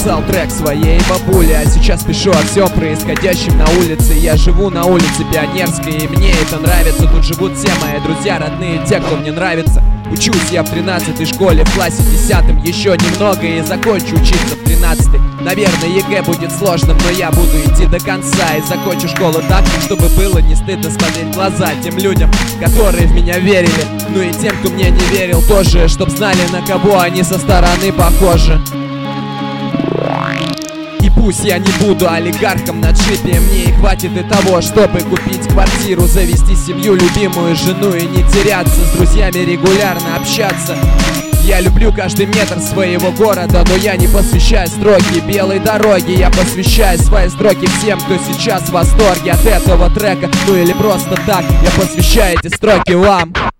написал трек своей бабуле, а сейчас пишу о всем происходящем на улице. Я живу на улице Пионерской, и мне это нравится. Тут живут все мои друзья, родные, те, кто мне нравится. Учусь я в 13-й школе, в классе 10-м еще немного и закончу учиться в 13-й. Наверное, ЕГЭ будет сложным, но я буду идти до конца и закончу школу так, чтобы было не стыдно смотреть в глаза тем людям, которые в меня верили. Ну и тем, кто мне не верил тоже, чтоб знали, на кого они со стороны похожи. И пусть я не буду олигархом на джипе, мне и хватит и того, чтобы купить квартиру, завести семью, любимую жену и не теряться, с друзьями регулярно общаться. Я люблю каждый метр своего города, но я не посвящаю строки белой дороги. Я посвящаю свои строки всем, кто сейчас в восторге от этого трека. Ну или просто так, я посвящаю эти строки вам.